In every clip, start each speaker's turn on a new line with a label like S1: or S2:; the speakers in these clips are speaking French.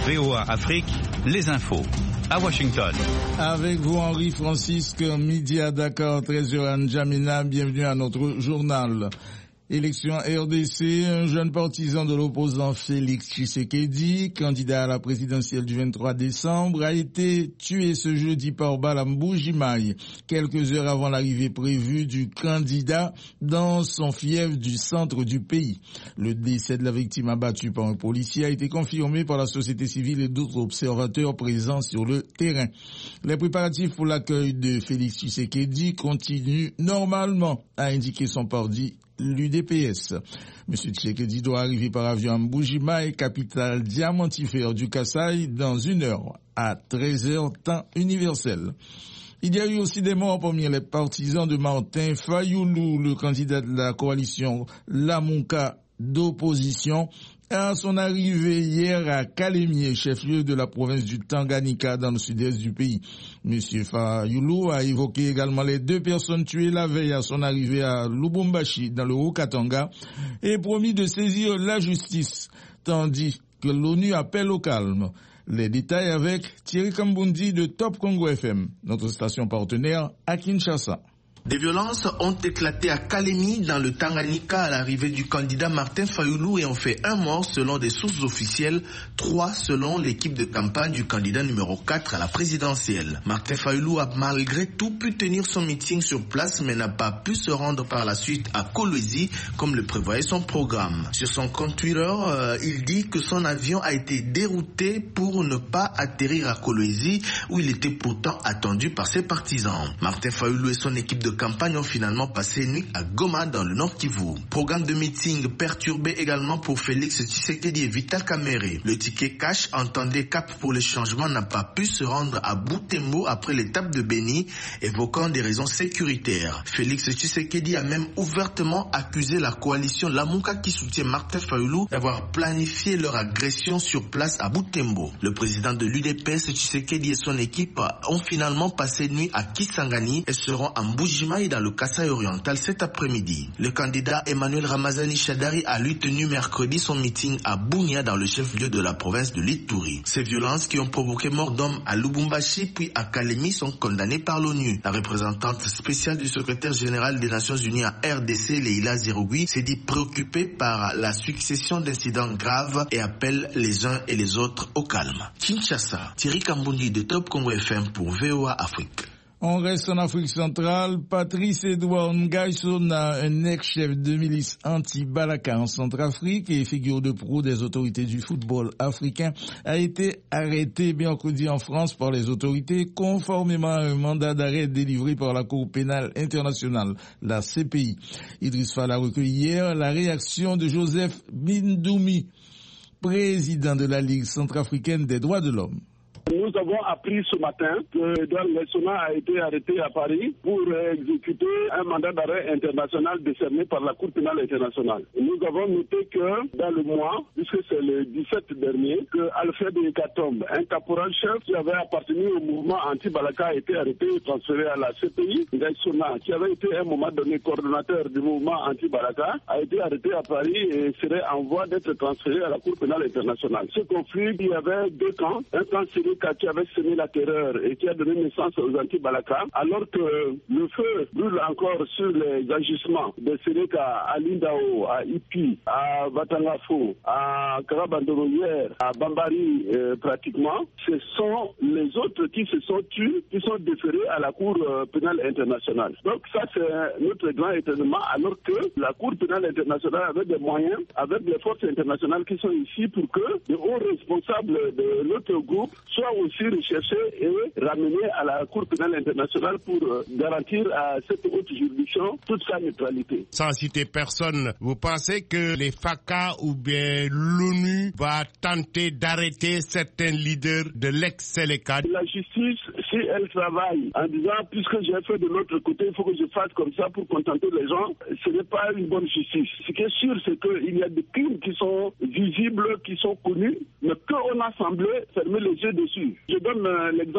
S1: VOA Afrique, les infos. À Washington.
S2: Avec vous, Henri-Francisque, midi à Dakar, 13h à N'Djamena. Bienvenue à notre journal. Élection RDC, un jeune partisan de l'opposant Félix Tshisekedi, candidat à la présidentielle du 23 décembre, a été tué ce jeudi par balle à Mbuji-Mayi, quelques heures avant l'arrivée prévue du candidat dans son fief du centre du pays. Le décès de la victime abattue par un policier a été confirmé par la société civile et d'autres observateurs présents sur le terrain. Les préparatifs pour l'accueil de Félix Tshisekedi continuent normalement, a indiqué son parti l'UDPS. M. Tshisekedi doit arriver par avion à Mbuji-Mayi, capitale diamantifère du Kasaï, dans 1 heure, à 13h, temps universel. Il y a eu aussi des morts parmi les partisans de Martin Fayoulou, le candidat de la coalition Lamonka d'opposition, à son arrivée hier à Kalemie, chef-lieu de la province du Tanganyika dans le sud-est du pays. Monsieur Fayoulou a évoqué également les 2 personnes tuées la veille à son arrivée à Lubumbashi dans le Haut-Katanga et promis de saisir la justice, tandis que l'ONU appelle au calme. Les détails avec Thierry Kambundi de Top Congo FM, notre station partenaire à Kinshasa.
S3: Des violences ont éclaté à Kalemie dans le Tanganyika à l'arrivée du candidat Martin Fayoulou et ont fait 1 mort selon des sources officielles, 3 selon l'équipe de campagne du candidat numéro 4 à la présidentielle. Martin Fayoulou a malgré tout pu tenir son meeting sur place mais n'a pas pu se rendre par la suite à Kolwezi comme le prévoyait son programme. Sur son compte Twitter, il dit que son avion a été dérouté pour ne pas atterrir à Kolwezi où il était pourtant attendu par ses partisans. Martin Fayoulou et son équipe de campagne ont finalement passé une nuit à Goma dans le Nord Kivu. Programme de meeting perturbé également pour Félix Tshisekedi et Vital Kamerhe. Le ticket cash entendait Cap pour le changement n'a pas pu se rendre à Butembo après l'étape de Beni, évoquant des raisons sécuritaires. Félix Tshisekedi a même ouvertement accusé la coalition Lamonka qui soutient Martin Fayoulou d'avoir planifié leur agression sur place à Butembo. Le président de l'UDPS, Tshisekedi et son équipe ont finalement passé une nuit à Kisangani et seront à Mbuji-Mayi dans le Kasaï oriental cet après-midi. Le candidat Emmanuel Ramazani Shadari a lui tenu mercredi son meeting à Bunia dans le chef-lieu de la province de l'Ituri. Ces violences qui ont provoqué mort d'hommes à Lubumbashi puis à Kalemie sont condamnées par l'ONU. La représentante spéciale du secrétaire général des Nations Unies à RDC, Leila Zerougui, s'est dit préoccupée par la succession d'incidents graves et appelle les uns et les autres au calme. Kinshasa, Thierry Kambundi de Top Congo FM pour VOA Afrique.
S2: On reste en Afrique centrale. Patrice Edouard Ngaïsona, un ex-chef de milice anti-Balaka en Centrafrique et figure de proue des autorités du football africain, a été arrêté mercredi en France par les autorités conformément à un mandat d'arrêt délivré par la Cour pénale internationale, la CPI. Idriss Fall a recueilli hier la réaction de Joseph Bindoumi, président de la Ligue centrafricaine des droits de l'homme.
S4: Nous avons appris ce matin que Edouard Ngaïsona a été arrêté à Paris pour exécuter un mandat d'arrêt international décerné par la Cour pénale internationale. Nous avons noté que dans le mois, puisque c'est le 17 dernier, que Alfred Ekatombe, un caporal-chef qui avait appartenu au mouvement anti-Balaka, a été arrêté et transféré à la CPI. Ngaïsona, qui avait été à un moment donné coordonnateur du mouvement anti-Balaka, a été arrêté à Paris et serait en voie d'être transféré à la Cour pénale internationale. Ce conflit, il y avait 2 camps. Un camp qui avait semé la terreur et qui a donné naissance aux anti-Balaka, alors que le feu brûle encore sur les agissements de Sénéka à Lindao, à Ipi, à Batangafo, à Karabandoroyer, à Bambari pratiquement, ce sont les autres qui se sont tués, qui sont déférés à la Cour pénale internationale. Donc ça c'est notre grand étonnement, alors que la Cour pénale internationale avait des moyens, avec les forces internationales qui sont ici pour que les hauts responsables de notre groupe soient aussi recherché et ramené à la Cour pénale internationale pour garantir à cette haute juridiction toute sa neutralité.
S5: Sans citer personne, vous pensez que les FACA ou bien l'ONU va tenter d'arrêter certains leaders de l'ex-Séléka?
S4: La justice, si elle travaille en disant puisque j'ai fait de l'autre côté, il faut que je fasse comme ça pour contenter les gens, ce n'est pas une bonne justice. Ce qui est sûr, c'est qu'il y a des crimes qui sont visibles, qui sont connus, mais qu'on a semblé fermer les yeux dessus. Je donne l'exemple.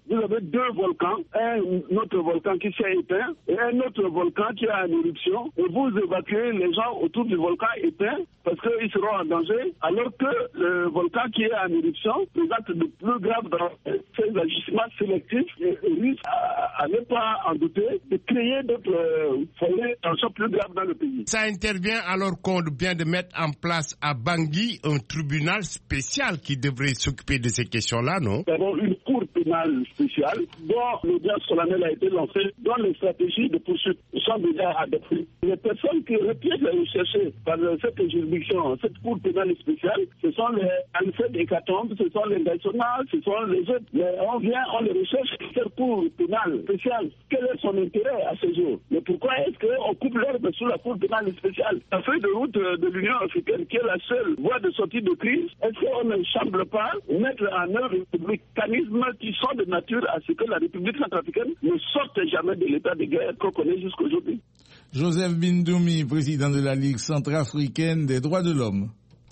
S4: vous avez deux volcans, un autre volcan qui s'est éteint et un autre volcan qui est en éruption, et vous évacuez les gens autour du volcan éteint parce qu'ils seront en danger, alors que le volcan qui est en éruption présente de plus graves dangers. Ces agissements sélectifs risquent, à ne pas en douter, de créer d'autres foyers tensions plus graves dans le pays.
S5: Ça intervient alors qu'on vient de mettre en place à Bangui un tribunal spécial qui devrait s'occuper de ces questions-là, non?
S4: Nous avons une cour pénale spéciale dont l'audience solennelle a été lancée, dont les stratégies de poursuite sont déjà adoptées. Les personnes qui requièrent les recherchées par cette juridiction, cette cour pénale spéciale, ce sont les Alfred Hécatombe, ce sont les nationales, ce sont les autres. Mais on les recherche cette cour pénale spéciale. Quel est son intérêt à ce jour? Mais pourquoi est-ce qu'on coupe l'herbe sous la cour pénale spéciale? La feuille de route de l'Union africaine, qui est la seule voie de sortie de crise, est-ce qu'on ne semble pas mettre en œuvre des mécanismes qui sont de nature à ce que la République centrafricaine ne sorte jamais de l'état de guerre qu'on connaît jusqu'aujourd'hui?
S2: Joseph Bindoumi, président de la Ligue centrafricaine des droits de l'homme.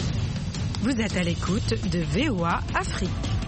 S6: Vous êtes à l'écoute de VOA Afrique.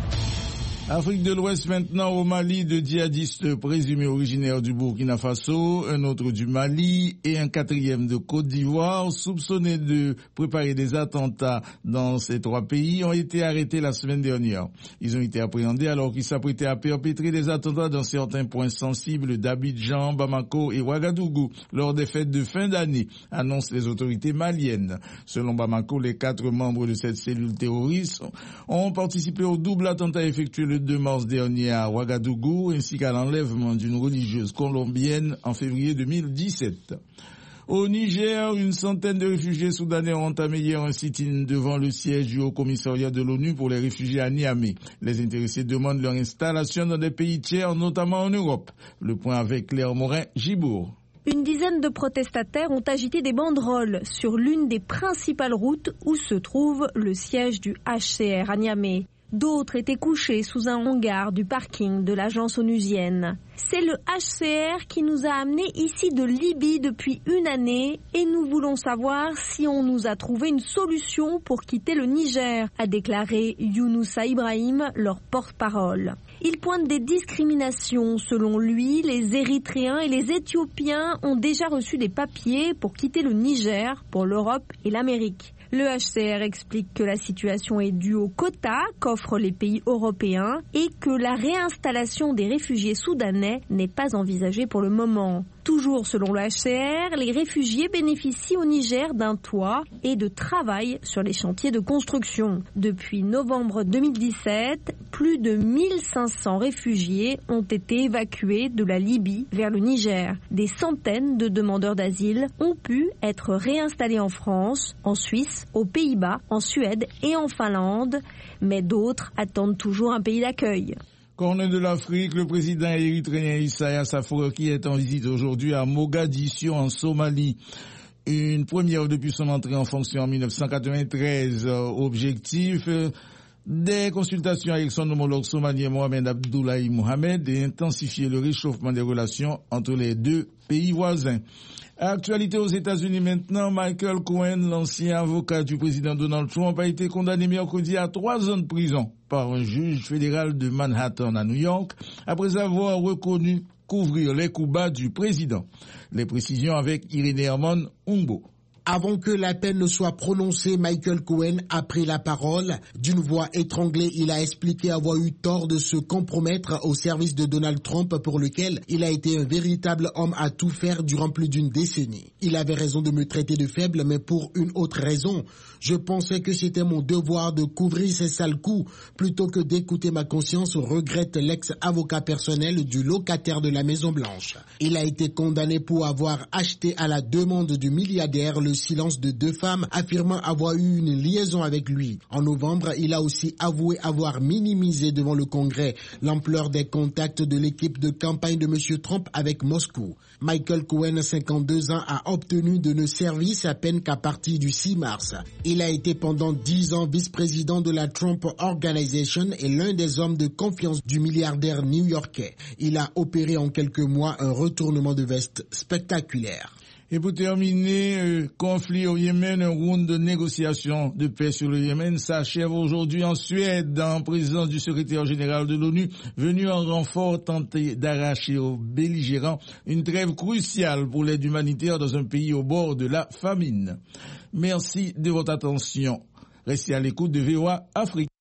S2: Afrique de l'Ouest maintenant, au Mali, deux djihadistes présumés originaires du Burkina Faso, un autre du Mali et un quatrième de Côte d'Ivoire, soupçonnés de préparer des attentats dans ces trois pays, ont été arrêtés la semaine dernière. Ils ont été appréhendés alors qu'ils s'apprêtaient à perpétrer des attentats dans certains points sensibles d'Abidjan, Bamako et Ouagadougou lors des fêtes de fin d'année, annoncent les autorités maliennes. Selon Bamako, les 4 membres de cette cellule terroriste ont participé au double attentat effectué le 2 mars dernier à Ouagadougou, ainsi qu'à l'enlèvement d'une religieuse colombienne en février 2017. Au Niger, une centaine de réfugiés soudanais ont entamé hier un sit-in devant le siège du Haut-Commissariat de l'ONU pour les réfugiés à Niamey. Les intéressés demandent leur installation dans des pays tiers, notamment en Europe. Le point avec Claire Morin-Gibourg.
S7: Une dizaine de protestataires ont agité des banderoles sur l'une des principales routes où se trouve le siège du HCR à Niamey. D'autres étaient couchés sous un hangar du parking de l'agence onusienne. C'est le HCR qui nous a amenés ici de Libye depuis une année et nous voulons savoir si on nous a trouvé une solution pour quitter le Niger, a déclaré Younoussa Ibrahim, leur porte-parole. Il pointe des discriminations. Selon lui, les Érythréens et les Éthiopiens ont déjà reçu des papiers pour quitter le Niger pour l'Europe et l'Amérique. Le HCR explique que la situation est due aux quotas qu'offrent les pays européens et que la réinstallation des réfugiés soudanais n'est pas envisagée pour le moment. Toujours selon le HCR, les réfugiés bénéficient au Niger d'un toit et de travail sur les chantiers de construction. Depuis novembre 2017, plus de 1500 réfugiés ont été évacués de la Libye vers le Niger. Des centaines de demandeurs d'asile ont pu être réinstallés en France, en Suisse, aux Pays-Bas, en Suède et en Finlande, mais d'autres attendent toujours un pays d'accueil.
S2: Corne de l'Afrique, le président érythréen Isaias Afwerki est en visite aujourd'hui à Mogadiscio en Somalie. Une première depuis son entrée en fonction en 1993. Objectif des consultations avec son homologue somalien Mohamed Abdoulaye Mohamed et intensifier le réchauffement des relations entre les deux pays voisins. Actualité aux États-Unis maintenant, Michael Cohen, l'ancien avocat du président Donald Trump, a été condamné mercredi à 3 ans de prison par un juge fédéral de Manhattan à New York après avoir reconnu couvrir les coups bas du président. Les précisions avec Irénée Herman Umbo.
S8: Avant que la peine ne soit prononcée, Michael Cohen a pris la parole. D'une voix étranglée, il a expliqué avoir eu tort de se compromettre au service de Donald Trump pour lequel il a été un véritable homme à tout faire durant plus d'une décennie. Il avait raison de me traiter de faible, mais pour une autre raison. Je pensais que c'était mon devoir de couvrir ces sales coups plutôt que d'écouter ma conscience, regrette l'ex-avocat personnel du locataire de la Maison-Blanche. Il a été condamné pour avoir acheté à la demande du milliardaire le silence de 2 femmes affirmant avoir eu une liaison avec lui. En novembre, il a aussi avoué avoir minimisé devant le Congrès l'ampleur des contacts de l'équipe de campagne de M. Trump avec Moscou. Michael Cohen, 52 ans, a obtenu de ne servir sa peine qu'à partir du 6 mars. Il a été pendant 10 ans vice-président de la Trump Organization et l'un des hommes de confiance du milliardaire new-yorkais. Il a opéré en quelques mois un retournement de veste spectaculaire.
S2: Et pour terminer, conflit au Yémen, un round de négociations de paix sur le Yémen s'achève aujourd'hui en Suède, en présence du secrétaire général de l'ONU, venu en renfort tenter d'arracher aux belligérants une trêve cruciale pour l'aide humanitaire dans un pays au bord de la famine. Merci de votre attention. Restez à l'écoute de VOA Afrique.